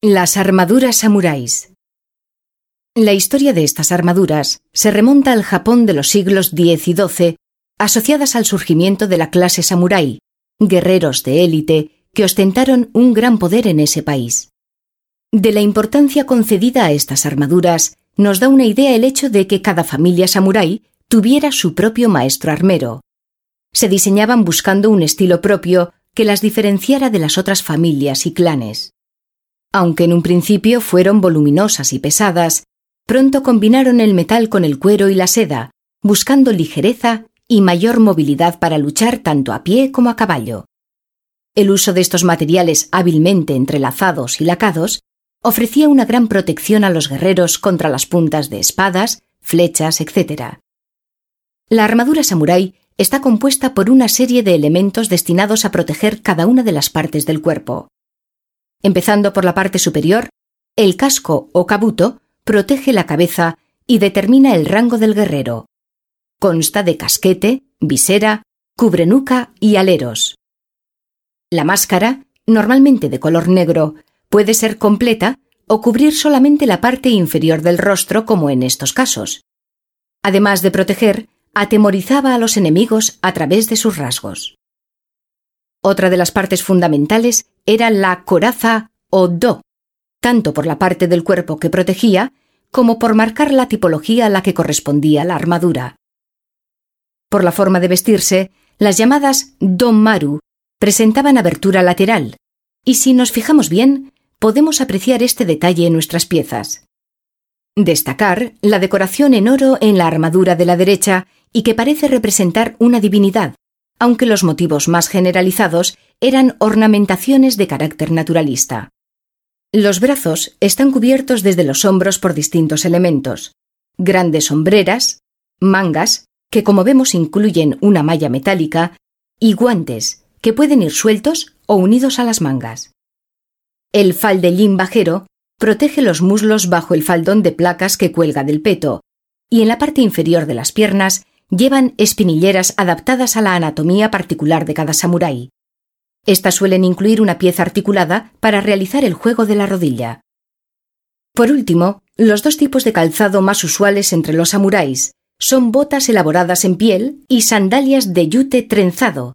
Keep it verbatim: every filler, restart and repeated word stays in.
Las armaduras samuráis. La historia de estas armaduras se remonta al Japón de los siglos diez y doce, asociadas al surgimiento de la clase samurái, guerreros de élite que ostentaron un gran poder en ese país. De la importancia concedida a estas armaduras nos da una idea el hecho de que cada familia samurái tuviera su propio maestro armero. Se diseñaban buscando un estilo propio que las diferenciara de las otras familias y clanes. Aunque en un principio fueron voluminosas y pesadas, pronto combinaron el metal con el cuero y la seda, buscando ligereza y mayor movilidad para luchar tanto a pie como a caballo. El uso de estos materiales hábilmente entrelazados y lacados ofrecía una gran protección a los guerreros contra las puntas de espadas, flechas, etcétera. La armadura samurái está compuesta por una serie de elementos destinados a proteger cada una de las partes del cuerpo. Empezando por la parte superior, el casco o kabuto protege la cabeza y determina el rango del guerrero. Consta de casquete, visera, cubrenuca y aleros. La máscara, normalmente de color negro, puede ser completa o cubrir solamente la parte inferior del rostro, como en estos casos. Además de proteger, atemorizaba a los enemigos a través de sus rasgos. Otra de las partes fundamentales era la coraza o do, tanto por la parte del cuerpo que protegía como por marcar la tipología a la que correspondía la armadura. Por la forma de vestirse, las llamadas do-maru presentaban abertura lateral, y si nos fijamos bien, podemos apreciar este detalle en nuestras piezas. Destacar la decoración en oro en la armadura de la derecha y que parece representar una divinidad, aunque los motivos más generalizados eran ornamentaciones de carácter naturalista. Los brazos están cubiertos desde los hombros por distintos elementos: grandes hombreras, mangas, que como vemos incluyen una malla metálica, y guantes, que pueden ir sueltos o unidos a las mangas. El faldellín bajero protege los muslos bajo el faldón de placas que cuelga del peto, y en la parte inferior de las piernas llevan espinilleras adaptadas a la anatomía particular de cada samurái. Estas suelen incluir una pieza articulada para realizar el juego de la rodilla. Por último, los dos tipos de calzado más usuales entre los samuráis son botas elaboradas en piel y sandalias de yute trenzado,